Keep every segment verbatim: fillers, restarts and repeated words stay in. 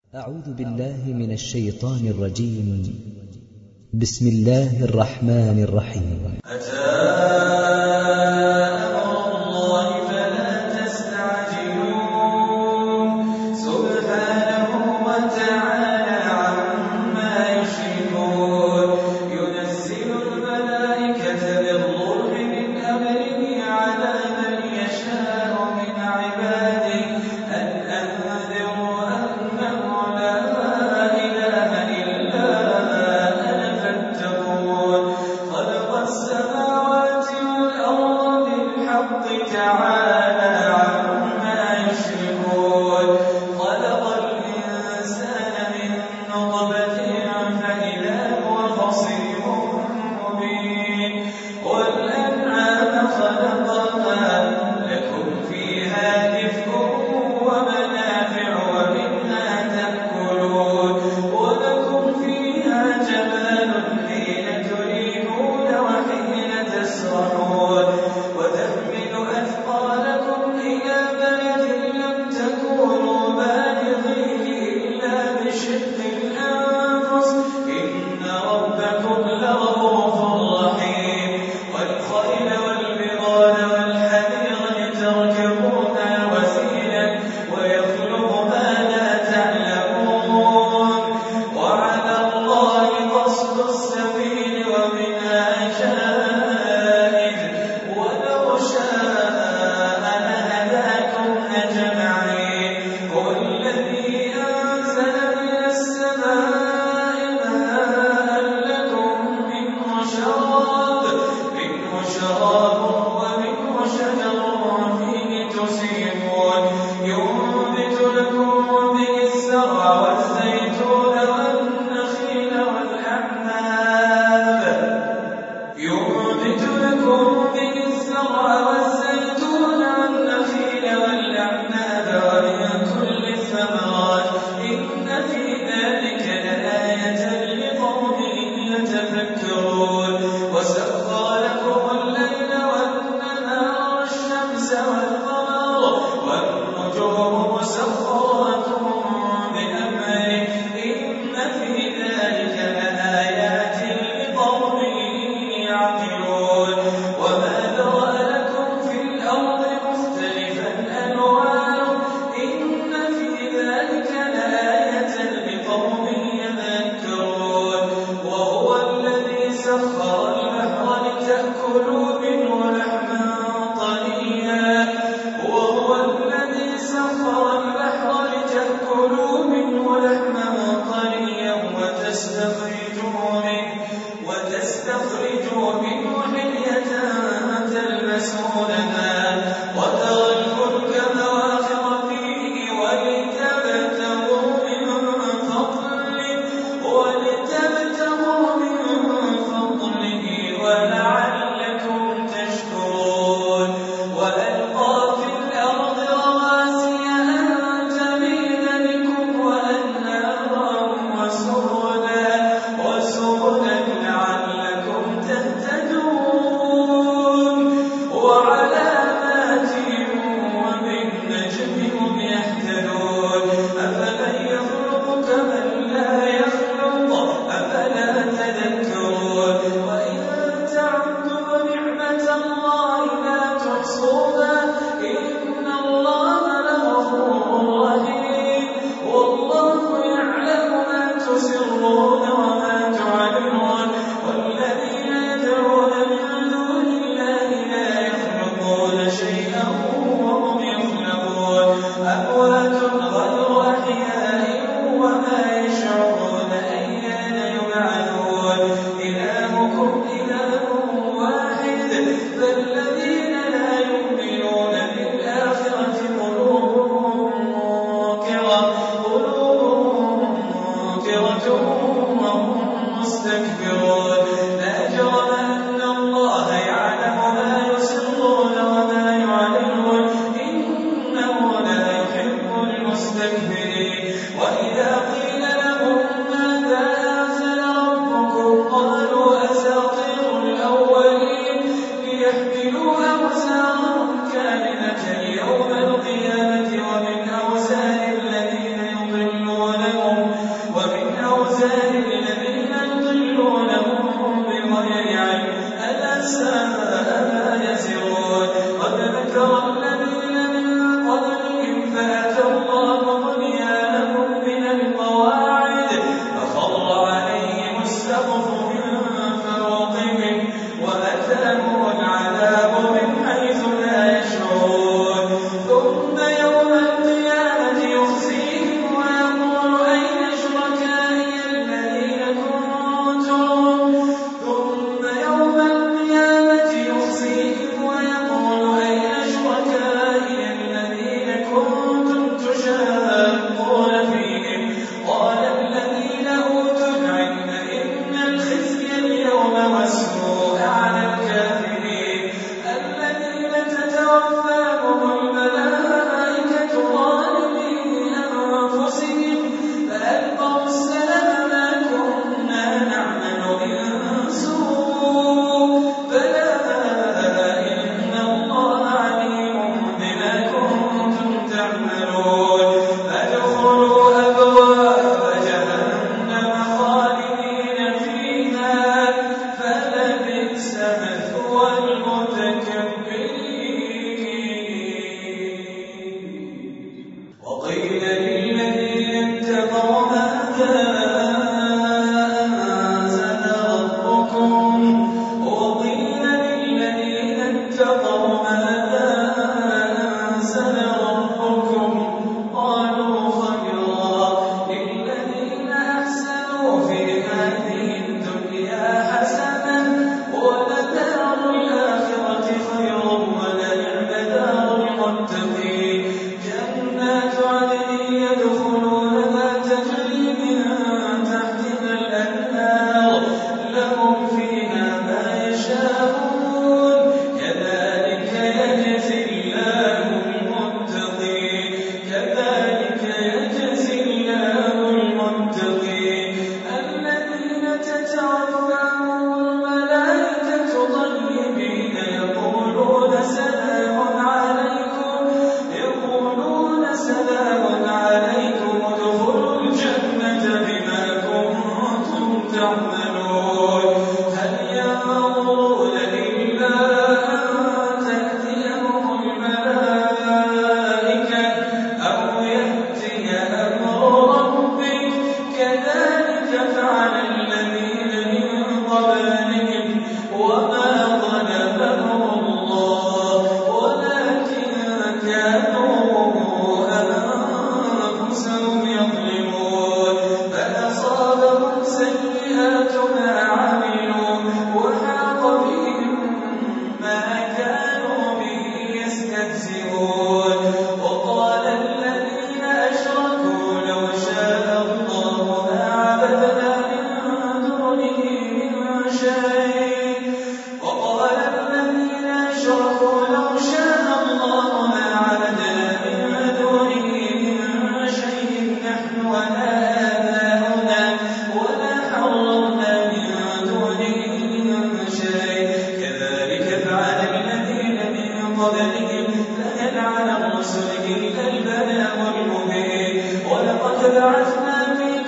أعوذ بالله من الشيطان الرجيم. بسم الله الرحمن الرحيم. أتى أمر الله فلا تستعجلوه سبحانه وتعالى عما يشركون ينزل الملائكة بالروح من أمره على من يشاء من عباده أن أنذروا أنه لا إله إلا أنا فاتقون خلق السماوات والأرض بالحق تعالى عما يشركون خلق الإنسان من نطفة فإذا هو خصيم مبين والأنعام خلقها لكم فيها دفء ومنافع ومنها تأكلون ولكم فيها جمال حين تريحون وحين تسرحون وتحمل أثقالكم إلى بلد لم تكونوا بالغيه إلا بشق الأنفس إن ربكم لرؤوف رحيم والخيل والبغال والحمير لتركبوها وزينة ويخلق ما لا تعلمون وعلى الله قصد السبيل ومنها جائر ولو شاء لهداكم أجمعين هو الذي أنزل من السماء ماء لكم منه شراب منه شراب ومنه شجر فيه تسيمون ينبت لكم به الزرع والزيتون والنخيل والأعناب ينبت لكم به الزرع والزيتون والنخيل والأعناب ومن كل الثمرات إن في ذلك لآية لقوم يتفكرون وسخر لكم الليل والنهار والشمس والقمر والنجوم مسخرات بأمره إن في ذلك لآيات لقوم يعقلون وما ذرأ لكم في الأرض مختلفا ألوانه إن في ذلك لآية لقوم يذكرون وهو الذي سخر البحر لتأكلوا منه لحما طريا وهو الذي سخر البحر لتأكلوا منه لحما طريا وتستخرجوا منه وتستخرجوا منه حلية تلبسونها وترى الفلك مواخر فيه ولتبتغوا من فضله ولتبتغوا من فضله ولعلكم تشكرون وألقى في الأرض رواسي أن تميد بكم وأنهارا وسبلا وسبلا لعلكم تهتدون وعلامات وبالنجم هم يهتدون أفمن يخلق كمن لا يخلق أفلا تذكرون وإن تعدوا نعمة الله لا تحصوها إن الله لغفور رحيم والله يعلم ما تسرون وما تعلنون والذين يدعون من دون الله لا يخلقون شيئا وهم يخلقون أموات غير أحياء وما يشعرون أيان يبعثون إلهكم إله واحد فالذين لا يؤمنون بالآخرة قلوبهم منكرة قلوبهم منكرة وهم مستكبرون لا جرم أن الله يعلم ما يسرون وما يعلنون إنه لا يحب المستكبرين وإذا قيل لهم ماذا أنزل ربكم قالوا أساطير الأولين ليحملوا أوزارهم كاملة يوم القيامة ومن أوزار الذين يضلونهم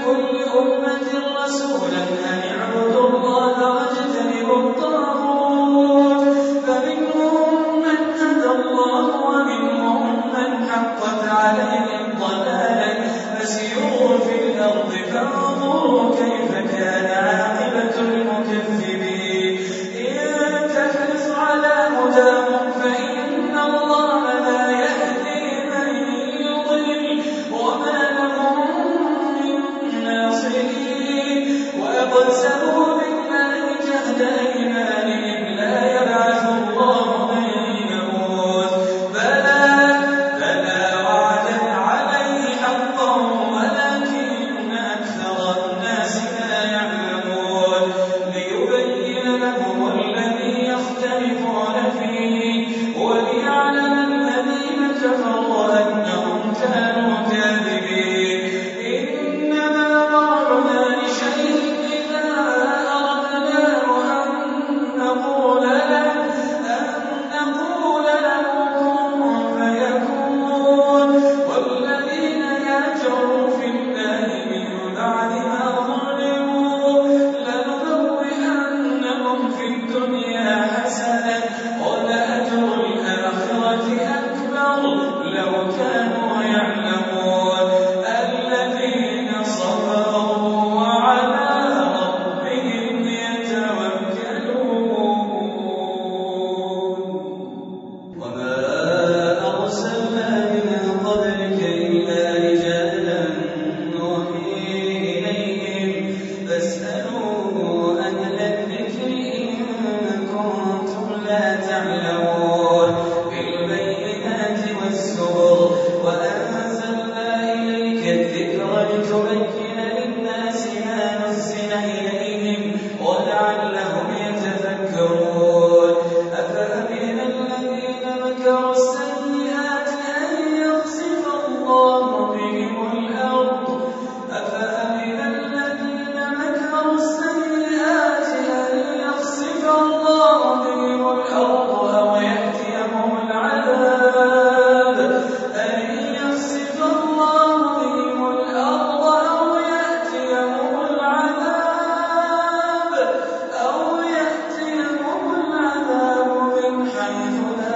كل أمة رسولا أن اعبدوا الله واجتنبوا الطاغوت فمنهم من هدى الله ومنهم من حقت عليه الضلالة فسيروا في الأرض فانظروا كيف كان عاقبة المكذبين إن تحرص على هداهم فإن الله لا يهدي من يضل وما لهم من ناصرين وأقسموا بالله جهد أيمانهم لا يبعث الله من يموت بلى بلى وعدا عليه حقا ولكن أكثر الناس لا يعلمون ليبين لهم الذي يختلفون فيه وليعلم الذين كفروا أنهم كانوا كاذبين إنما قولنا لشيء إذا أردناه أن نقول له أن نقول له كن فيكون والذين يهاجروا في الله من بعد ما ظلموا لنبوئنهم في الدنيا حسنة ولأجر الآخرة أكبر لو كانوا يعلمون الذين صبروا وعلى ربهم يتوكلون وما أرسلنا من قبلك إلا رجالا نوحي إليهم فاسألوا أهل الذكر إن كنتم لا تعلمون بالبينات والزبر وأنزلنا إليك الذكر لتبين للناس ما نزل إليهم ولعلهم يتفكرون أفأمن الذين مكروا السيئات أن يخسف الله بهم الأرض أفأمن الذين مكروا السيئات أن يخسف الله بهم الأرض أو يأتيهم العذاب أن يخسف الله بهم الأرض أو يأتيهم العذاب أو يأتيهم العذاب من حيث لا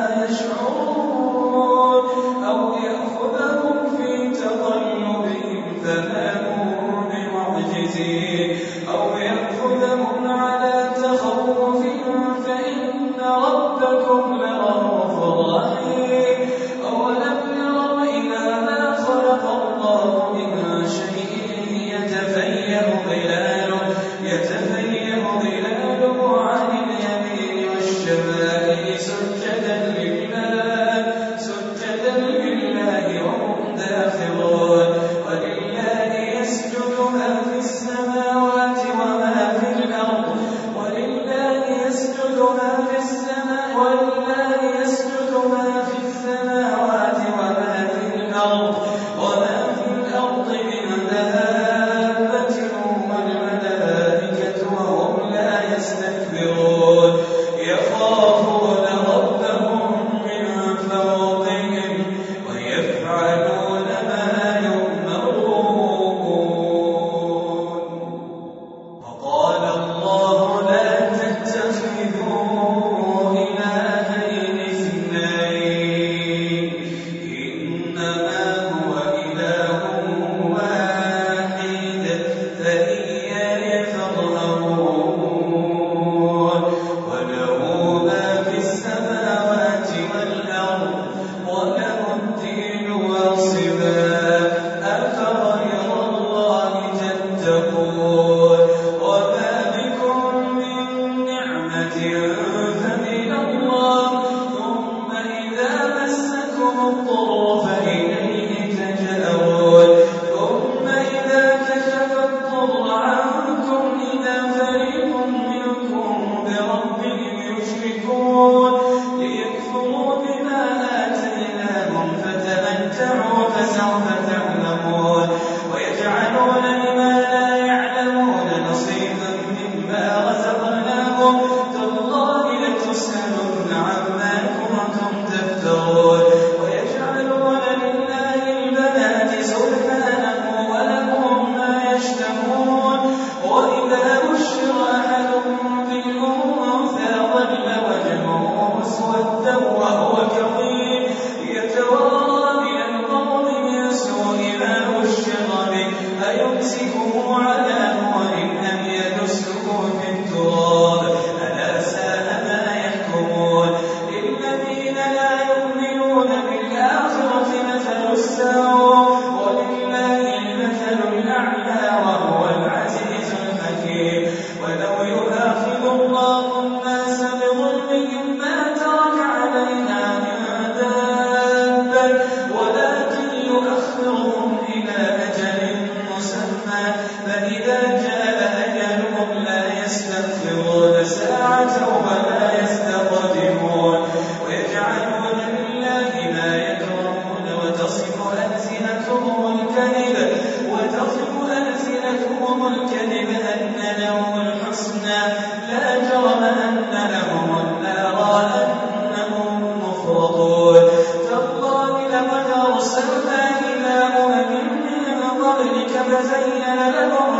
يشعرون أو يأخذهم في تقلبهم فما هم بمعجزين أو يأخذهم على تخوف فإن ربكم لرؤوف رحيم أولم يروا إلى ما خلق الله من شيء يتفيأ ظلاله يتفيأ ظلاله عن اليمين والشمائل سجدا لله سجدا لله وهم داخرون ولله يسجد ما في السماوات وما في الأرض ولله يسجد ما في السماء ولله يسجد ما في السماوات وما في الأرض وما في الأرض من دابة والملائكة وهم لا يستكبرون يخافون ربهم من فوقهم ويفعلون ما يؤمرون وقال الله لا تتخذوا إلهين اثنين إنما هو إله واحد فإياي فارهبون وله ما في السماوات والأرض وله الدين واصبا أفغير الله تتقون وما بكم من نعمة فمن الله ثم إذا مسكم الضر فإليه تجأرون ثم إذا كشف الضر عنكم إذا فريق منكم بربهم يشركون ليكفروا بما آتيناهم فتمتعوا فسوف تعلمون ويجعلون لما لا يعلمون نصيبا مما رزقناهم تالله لتسألن عما كنتم تفترون ويجعلون لله البنات سبحانه ولهم ما يشتهون يمسكه على هون أم يدسه في التراب ألا ساء ما يحكمون للذين لا يؤمنون بالآخرة مثل السوء ولله المثل الأعلى وهو العزيز الحكيم ولو يؤاخذ الله الناس بظلمهم ما ترك عليها من دابة ولكن يؤخرهم إلى أجل مسمى فإذا جاء أجلهم لا يستغفرون ساعة ولا يستقدمون ويجعلون لله ما يكرهون وتصف ألسنتهم الكذب وتصف ألسنتهم الكذب أن لهم الحسنى لا جرم أن لهم النار أنهم مفرطون تالله لقد أرسلنا إلى أمم من قبلك فزين لهم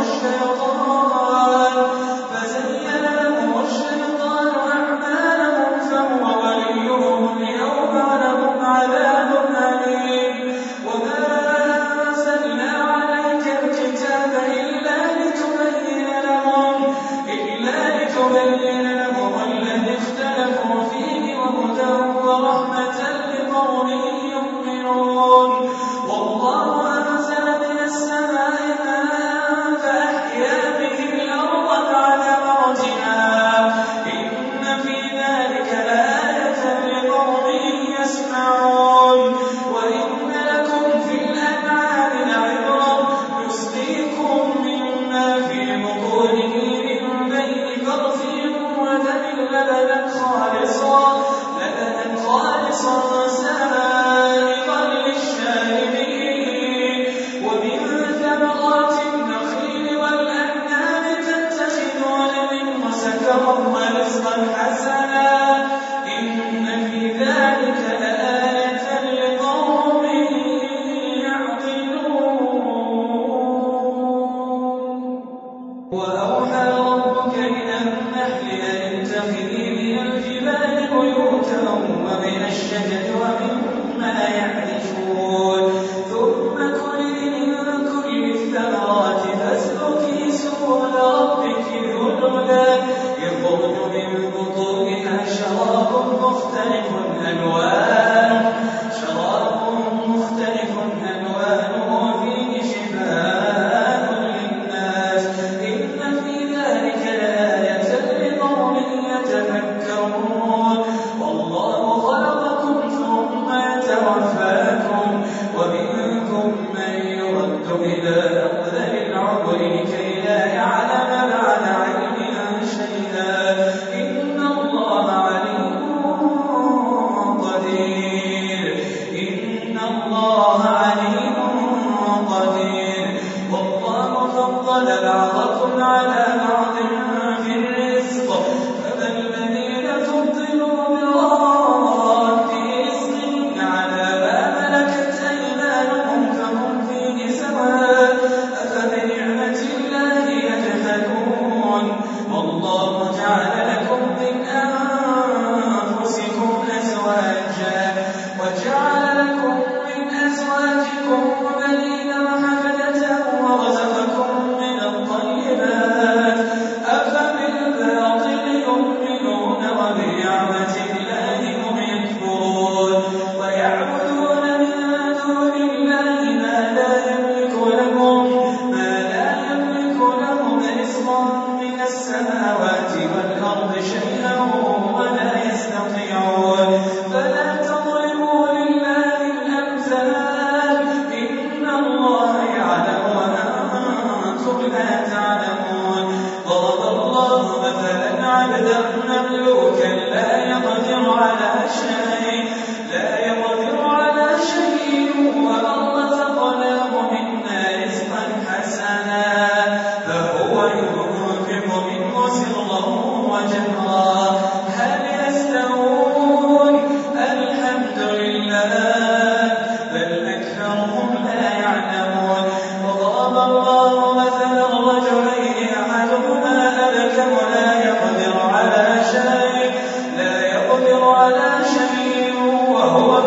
الشيطان فزين لهم الشيطان أعمالهم فهو وليهم اليوم ولهم عذاب أليم وما أنزلنا عليك الكتاب إلا لتبين لهم إلا لتبين لهم الذي اختلفوا فيه وهدى ورحمة لقوم يؤمنون والله أنزل من السماء ماء فأحيا به الأرض بعد موتها إن في ذلك لآية لقوم يسمعون وإن لكم في الأنعام لعبرة نسقيكم مما في بطونه من بين فرث ودم لبنا خالصا لبنا خالصا سائغا للشاربين ومن ثمرات النخيل والأعناب تتخذون منه سكرا ورزقا حسنا إن في ذلك لآية لقوم يعقلون وأوحى ربك إلى النحل أن اتخذي من الجبال بيوتا ومن الشجر ومما يعرشون ثم كلي من كل الثمرات فاسلكي سبل ربك ذللا يخرج من بطونها شراب مختلف ألوانه شراب مختلف ألوانه فيه شفاء للناس إن في ذلك لآية لقوم يتفكرون والله خلقكم ثم يتوفاكم ومنكم من يرد إلى أرذل العمر لكي لا يعلم بعد علم شيئا إن الله عليم قدير إن الله عليم قدير والله فضل بعضكم على بعض في الرزق فما الذين فضلوا براد رزق على ما ملكت أيمانهم فهم فيه سواء أفبنعمة الله يجحدون والله جعل لكم من أنفسكم أزواجا وجعل لكم من أزواجكم بنين وحفدة ورزقكم من الطيبات أفبالباطل يؤمنون وبنعمة الله هم يكفرون ويعبدون من دون الله ما لا يملك لهم ما لا يملك لهم رزقا من السماوات والأرض شيئا ولا يستطيعون فلا تضربوا لله الأمثال إن الله يعلم وأنتم لا تعلمون ضرب الله مثلا عبدا مملوكا لا يقدر على شيء لا يقدر على شيء ومن رزقناه منا رزقا حسنا فهو ينفق منه سرا وجهرا هل يستوون الحمد لله بل أكثرهم لا يعلمون وضرب الله مثلا رجلين أحدهما أبكم لا يقدر على شيء لا يقدر على شيء وهو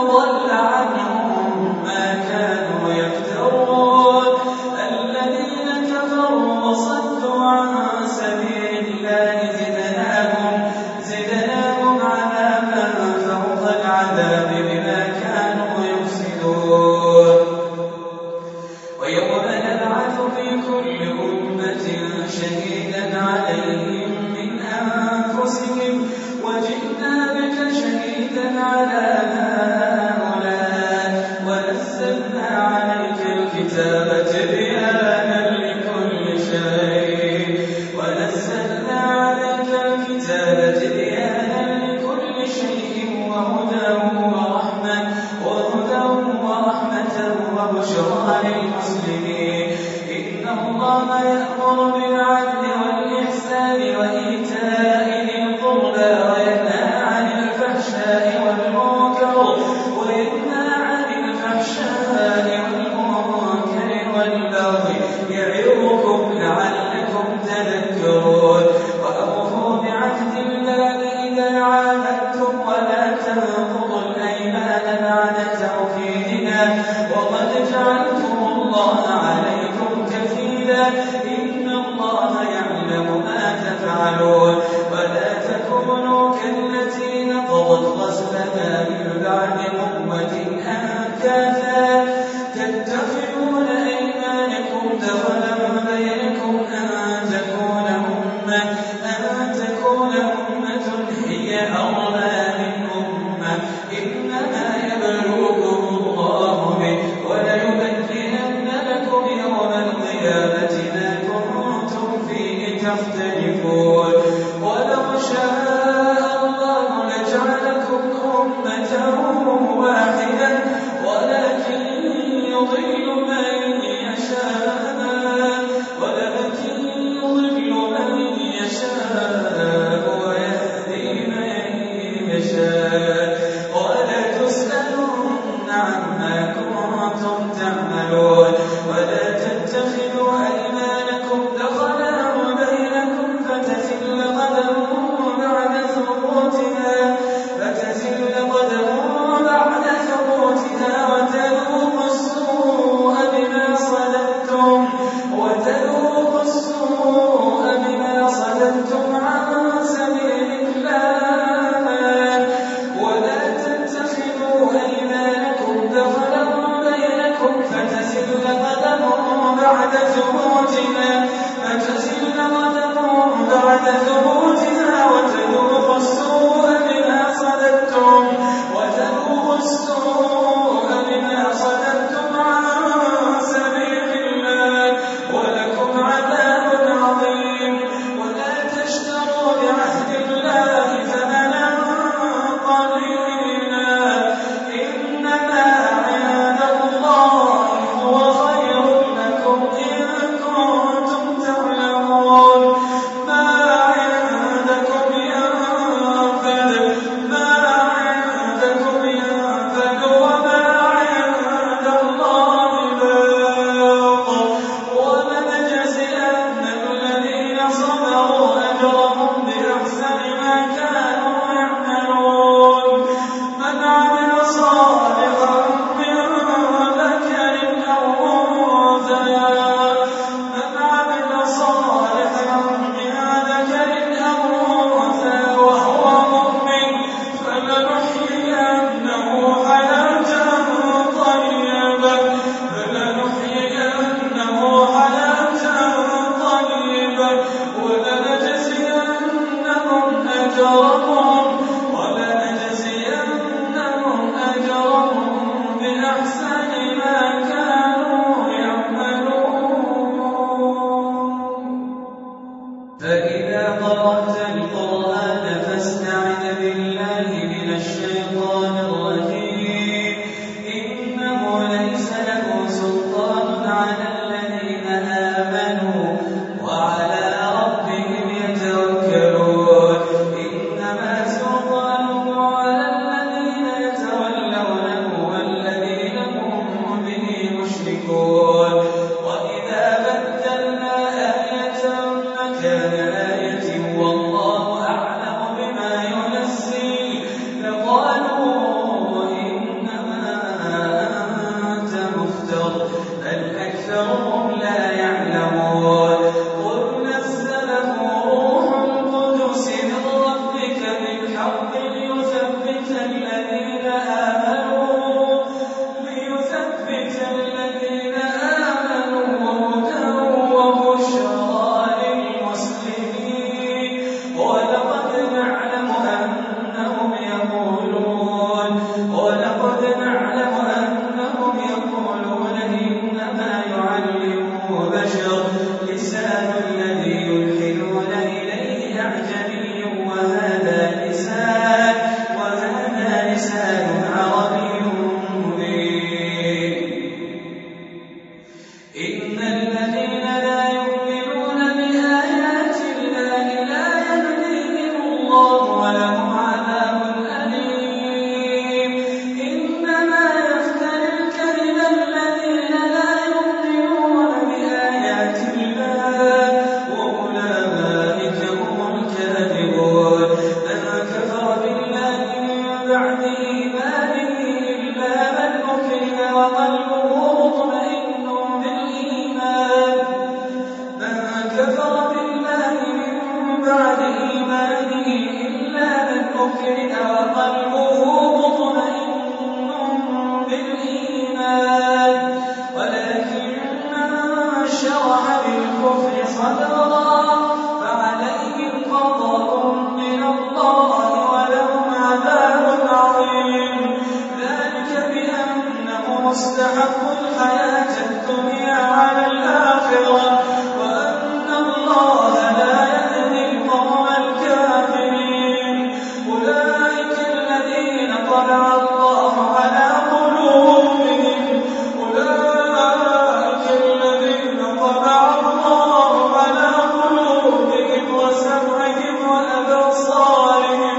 وضل عنهم ما كانوا يفترون الذين كفروا وصدوا عن سبيل الله زدناهم زدناهم عذابا فوق العذاب بما كانوا يفسدون ويوم نبعث في كل أمة شهيدا عليهم من أنفسهم وجئنا بك شهيدا على هؤلاء ونزلنا عليك الكتاب تبيانا لكل شيء ونزلنا عليك الكتاب تبيانا لكل شيء وهدى ورحمة وهدى ورحمة وبشرى للمسلمين إن الله يأمر بالعدل والإحسان وإيتاء ذي القربى وينهى عن الفحشاء والمنكر وينهى عن الفحشاء والمنكر والبغي يعظكم لعلكم تذكرون وأوفوا بعهد الله إذا عاهدتم ولا تنقضوا الأيمان بعد توكيدها وقد جعلتم الله عليكم كفيلا إن الله يعلم ما تفعلون ولا تكونوا كالتي نقضت غزلها من بعد قوة أنكاثا تتخذون أيمانكم دخلا بينكم أن تكون أمة أن تكون أمة هي أربى من أمة إنما يبلوكم الله به وليبينن لكم يوم القيامة ما كنتم فيه تختلفون ولو شاء الله لجعلكم أمة واحدة ولكن يضل من يشاء ولكن يضل من يشاء ويهدي من يشاء ولا تسألون عما كنتم تعملون ولا تتخذوا أيمانكم دخلا بينكم فتزل قدم بعد ثبوتها فتزل قدم بعد ثبوتها وتذوقوا السوء بما صددتم وتذوقوا السوء بما صددتم عن سبيل الله ولا تتخذوا أيمانكم دخلا بينكم فتزل قدم بعد ثبوتها فتزل قدم بعد ثبوتها وتذوقوا السوء بما صددتم وتذوقوا السوء بما صددتم عن سبيل الله ولكم عذاب عظيم ولا تشتروا بعهد الله ثمنا قليلا إنما عند الله هو خير لكم إن كنتم تعلمون ما عندكم ينفد ما عندكم ينفد وما عند الله باق ولنجزين الذين صبروا أجرهم بأحسن ما كانوا يعملون من عمل صالحا من ذكر أو أنثى من عمل صالحا من ذكر أو أنثى وهو مؤمن فلنحيينه حياة طيبة فلنحيينه حياة طيبة ولنجزينهم أجرهم ولنجزينهم أجرهم وقلبه مطمئن بالإيمان من كفر بالله من بعد إيمانه إلا من أكره وقلبه مطمئن بالإيمان ولكن من شرح بالكفر صدرا فعليهم غضب من الله ولهم عذاب عظيم ذلك بأنهم استحقوا الحياة الدنيا على الآخرة وأن الله لا يهدي القوم الكافرين أولئك الذين طبع الله على قلوبهم أولئك الذين طبع الله على قلوبهم وسمعهم وأبصارهم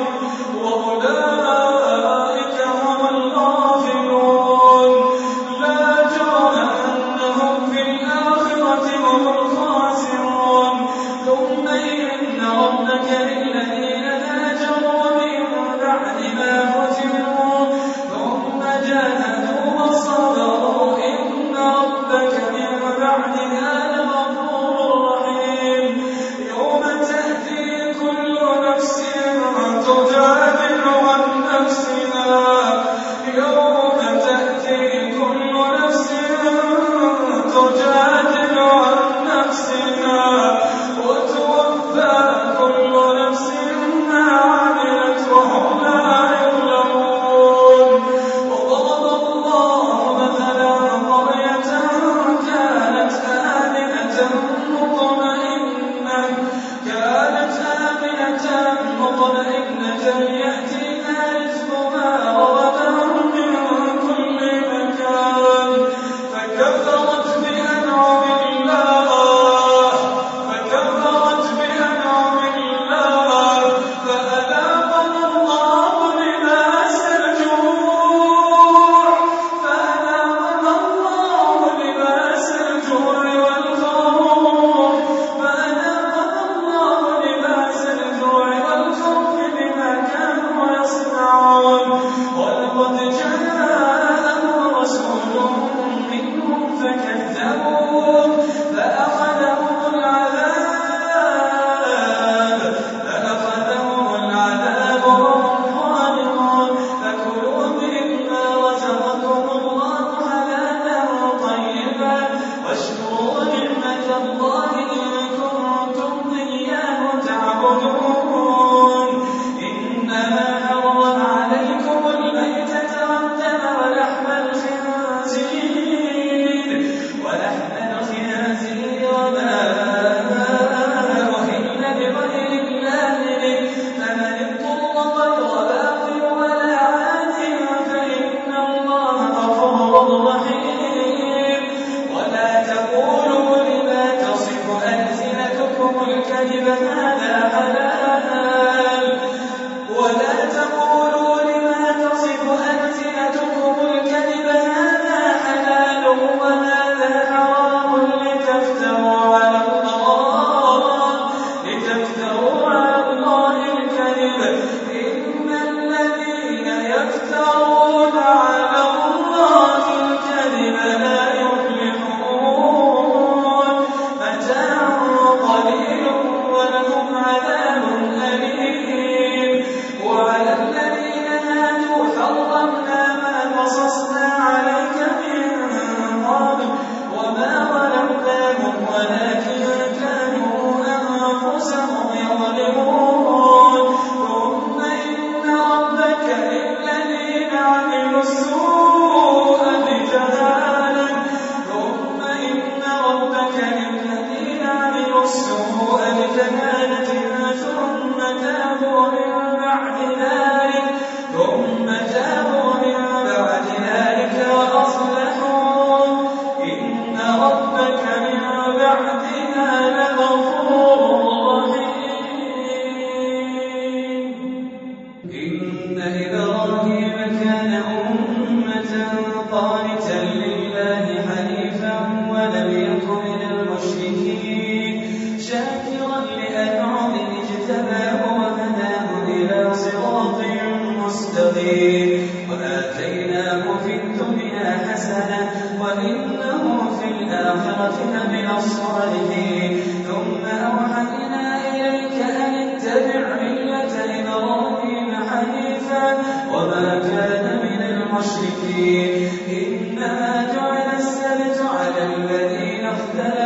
وأولئك هم الغافلون لا جرم أنهم في الآخرة هم الخاسرون ثم إن ربك للذين هاجروا من بعد ما فتنوا ثم جاهدوا وصبروا إن ربك من بعدها لغفور رحيم يوم تأتي كل نفس تجادل عن نفسها يوم تأتي كل نفس تجادل عن نفسها وتوفى كل نفس ما عملت وهم لا يظلمون وضرب الله مثلا قرية كانت آمنة مطمئنة كانت آمنة مطمئنة يأتيها رزقها رغدا من كل مكان فكفرت بأنعم الله فكفرت بأنعم الله فأذاقها الله لباس الجوع فأذاقها الله لباس الجوع والخوف فأذاقها الله لباس الجوع والخوف بما كانوا يصنعون ولقد جاءهم رسول منهم فكذبوه فأخذهم العذاب فأخذهم العذاب وهم ظالمون فكلوا مما رزقكم الله حلالا طيبا واشكروا نعمة الله إن كنتم إياه تعبدون إنما حرم عليكم الميتة والدم ولحم الخنزير ولحم الخنزير وما أهل لغير الله به فمن اضطر غير باغ ولا عاد فإن الله غفور رحيم ولا تقولوا لما تصف ألسنتكم الكذب هذا حلال ولا تقولوا لما تصف ألسنتكم الكذب هذا حلال وهذا حرام لتفتروا على الله لتفتروا على الله الكذب إن الذين يفترون على الله الكذب لا يفلحون متاع قليل ولهم عذاب أليم وعلى الذين هادوا حرمنا ما قصصنا عليك من قبل وما ظلمناهم ولكن كانوا أنفسهم يظلمون ثم إن ربك للذين عملوا السوء بجهالة ثم إن ربك للذين عملوا السوء بجهالة ثم تابوا من بعد ذلك ثم تابوا من بعد ذلك وأصلحوا إن ربك من بعدها لغفور رحيم إن إبراهيم كان أمة الآخرة لمن الصالحين ثم أوحينا إليك أن اتبع ملة إبراهيم حنيفا وما كان من المشركين إنما جعل السبت على الذين اختلفوا